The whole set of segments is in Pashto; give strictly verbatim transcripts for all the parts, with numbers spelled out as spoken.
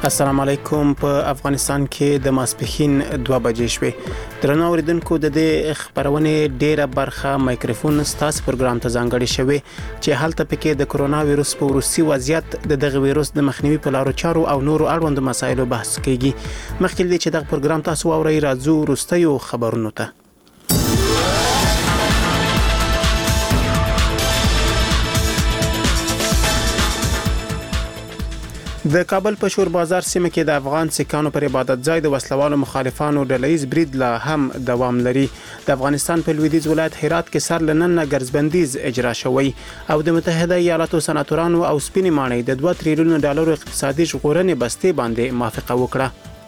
السلام علیکم. په افغانستان کې د ماسپښین دوه بجې شوې. درنو اوریدونکو، د دې خبرونې ډیره برخه مایکروفون ستاسو پروګرام ته ځانګړې شوې چې هلته پکې د کرونا وایروس په وروستي وضعیت، د دغه وایروس د مخنیوي په لارو چارو او نورو اړوندو مسایلو بحث کیږي. مخکې دې چې دغه پروګرام تاسو واورئ، راځو وروستیو خبرونو ته. د کابل په شور بازار سیمه کې د افغان سکانو پر عبادت ځای د وسلوالو مخالفانو ډله‌ییز برید لا هم دوام لري. د افغانستان په لویدیځ ولایت هرات کې سر لنن ګرځبندیز اجرا شوی او د متحده ایالاتو سناتورانو او سپینې ماڼۍ د دوه تریلیون ډالرو اقتصادي ژغورنې بستې باندې موافقه وکړه.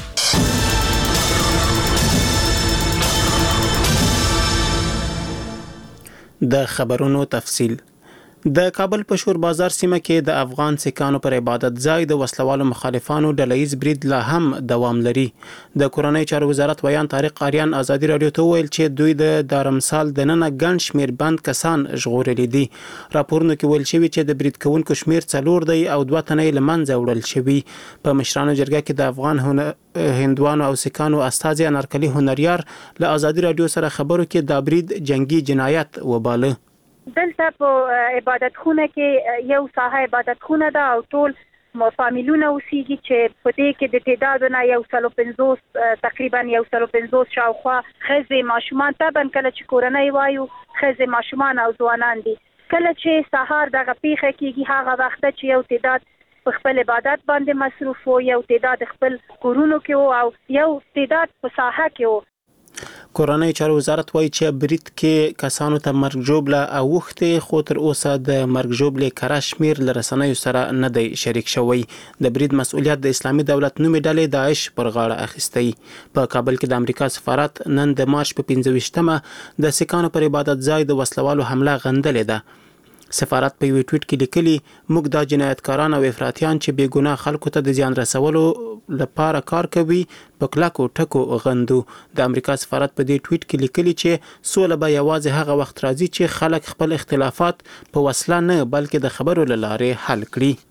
د خبرونو تفصیل. د کابل په شور بازار سیمه کې د افغان سکانو پر عبادت ځای د وسلوالو مخالفانو ډله‌ییز برید لا هم دوام لري. د کورنۍ چارو وزارت ویان طارق آریان ازادي رادیو ته ویل چې دوی د دارمسال د نن ګڼ شمیر بند کسان ژغورلي دي. راپورونه کې ویل شوی چې د برید کوونکو شمیر څلور دی او دوه تنه یې له منځه وړل شوي. په مشرانو جرګه کې د افغان هنر هندوانو او سکانو استازي انارکلي هنریار له ازادي رادیو سره خبرو کې د برید جنگي جنایت وباله. دلته په عبادت خونه کې یو ساحه عبادت خونه ده او ټول فامیلونه اوسېږي چې په دې کې د تعدادونه یو سلو پنځوس تقریبا یو سلو پنځوس شاوخوا ښځې ماشومان طبعا کله چې کورنۍ وایو ښځې ماشومان او ځوانان دي. کله چې سهار دغه پیښه کېږي هغه وخت چې یو تعداد په خپل عبادت باندې مصروف وو، یو تعداد خپل کورونو کې وو او یو تعداد په ساحه کې وو. کورنۍ چارو وزارت وایي چې برید کې کسانو ته مرګ ژوبله اوښتې، خو تر اوسه د مرګ ژوبلې کره شمیر له رسنیو سره نه دی شریک شوی. د برید مسؤلیت د اسلامي دولت نومې ډلې داعش پر غاړه اخیستی. په کابل کې د امریکا سفارت نن د مارچ په پنځه ویشتمه د سکانو پر عبادت ځای د وسلوالو حمله غندلې ده. سفارت په یو ټویټ کې لیکلي، موږ دا جنایتکاران او افراطیان چې بې ګناه خلکو ته د زیان رسولو لپاره کار کوي په کلکو ټکو غندو. د امریکا سفارت په دې ټویټ کې لیکلي چې سوله به یوازې هغه وخت راځي چې خلک خپل اختلافات په وسله نه بلکې د خبرو له لارې حل کړي.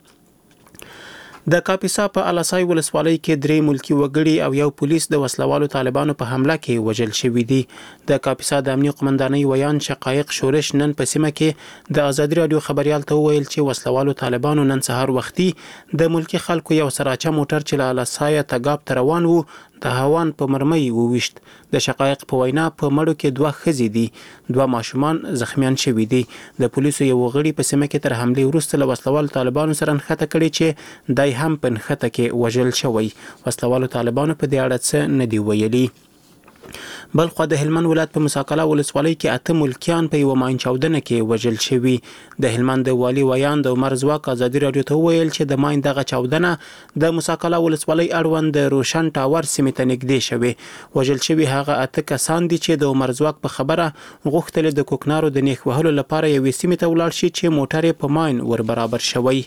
د کاپیسا په الاسای ولسوالۍ کې درې ملکی وګړي او یو پولیس د وسلوالو طالبانو په حمله کې وژل شوي دي. د کاپیسا د امنیه قومندانۍ ویان شقایق شورش نن په سیمه کې د ازادي رادیو خبريال ته ویل چې وسلوالو طالبانو نن سهار وختي د ملکی خلکو یو سراچه موټر چې له الاسای تګاب ته روان وو د هوان په مرمۍ وويشت. د شقایق په وینا په مړو کې دوه ښځې دي، دوه ماشومان زخمیان شوي دي. د پولیسو یو غړي په سیمه کې تر حملې وروسته له وسلوالو طالبانو سره نښته کړې چې دای هم په نښته کې وژل شوی. وسلوالو طالبانو په دې اړه څه نه دی ویلي. بلخو د هلمند ولایت په مساکله ولسوالۍ کې اته ملکیان په یو ماین چاودنه کې وژل شوي. د هلمند د والي ویان د عمر زواک ازادي رادیو ته ویل چې د ماین دغه چاودنه د مساکله ولسوالۍ اړوند د روشن ټاور سیمې ته نږدې شوې. وژل شوي هغه اته کسان دي چې د عمر زواک په خبره غوښتل د کوکنارو د نیخ وهلو لپاره یوې سیمې ته ولاړ شي چې موټر یې په ماین ور برابر شوی.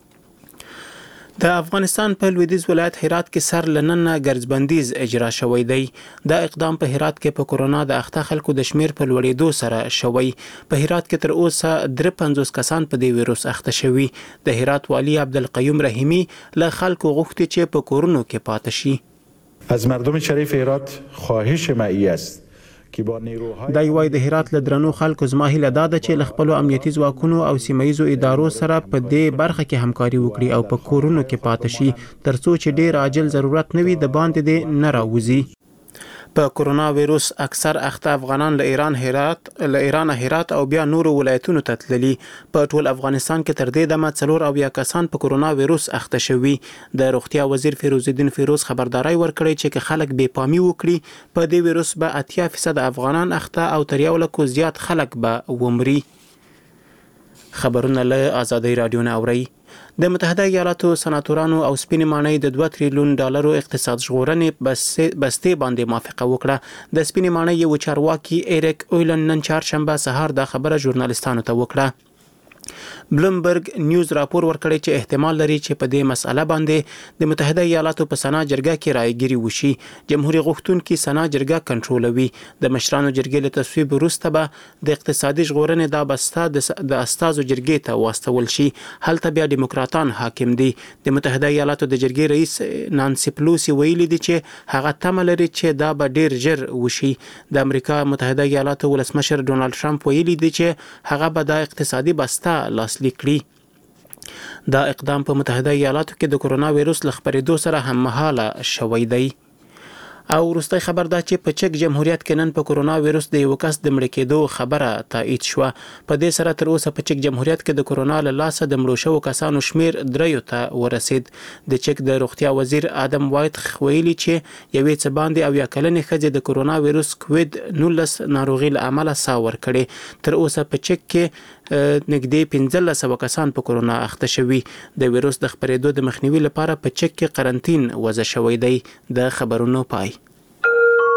د افغانستان په لویدیځ ولایت هرات کې سر لنن ګرځبندیز اجرا شوی دی. دا اقدام په هرات کې په کرونا د اخته خلکو د شمیر په لوړېدو سره شوی. په هرات کې تر اوسه درې پنځوس کسان په دې وایروس اخته شوي. د هرات والی عبدالقیوم رحیمی له خلکو غوښتي چې په کورونو کې پاتې شي. از مردم شریف هرات خواهش معی است دای وای د هرات له درنو خلکو زما هیله دا ده چې له خپلو امنیتي ځواکونو او سیمایي ادارو سره په دې برخه کې همکاري وکړي او په کورونو کې پاتې شي ترڅو چې ډیر عاجل ضرورت نه وي د باندې دې نه راوځي. په کرونا وایروس اکثر اخته افغانان له ایران هرات له ایران هرات او بیا نورو ولایتونو ته تللي. په ټول افغانستان کې تر دې دمه څلور او یا کسان په کرونا وایروس اخته شوي. د روغتیا وزیر فیروز الدین فیروز خبرداري ورکړی چې خلک بې پامي وکړي په دې وایروس به اتیا فیصد افغانان اخته او تر یو لکو زیات خلک به ومري. خبرونه له ازادي رادیو نه اوري. د متحده ایالاتو سناتورانو او سپینې ماڼۍ د دوه تریلیون ډالرو اقتصاد ژغورنې بستې باندې موافقه وکړه. د سپینې ماڼۍ یو چارواکي ایریک اویلن نن چهارشنبه سهار دا خبره ژورنالیستانو ته وکړه. بلومبرګ نیوز راپور ورکړی چې احتمال لري چې په دې مسأله باندې د متحده ایالاتو په سنا جرګه کې رایګیري وشي. جمهوریت غوښتونکي سنا جرګه کنټرولوي. د مشرانو جرګې له تصویب وروسته به د اقتصادي ژغورنې دا بسته د استازو جرګې ته واستول شي. هلته بیا دیموکراتان حاکم دي. د متحده ایالاتو د جرګې رئیس نانسي پلوسی ویلي دي چې هغه تمه لري چې دا به ډیر ژر وشي. د امریکا متحده ایالاتو ولسمشر ډونالد ټرمپ ویلي دی چې هغه به د اقتصادي بسته لاسلیک کړي. دا اقدام په متحده ایالاتو کې د کرونا وایروس له خپرېدو سره هم مهاله شوی دی. او وروستی خبر دا چې په چک جمهوریت کې نن په کرونا وایروس د یو کس د مړ کېدو خبره تایید شوه. په دې سره تر اوسه په چک جمهوریت کې د کرونا له لاسه د مړو شوو کسانو شمیر دریو ته ورسید. د چک د روغتیا وزیر آدم وایت ویلي چې یوې څه باندې اویا کلنې ښځې د کرونا وایروس کووید نولس ناروغي له امله ساه ورکړې. تر اوسه په چک کې نږدې پنځلس سوه کسان په کرونا اخته شوي. د وایروس د خپرېدو د مخنیوي لپاره په چک کې قرنطین وضع شوی دی. د خبرونو پای.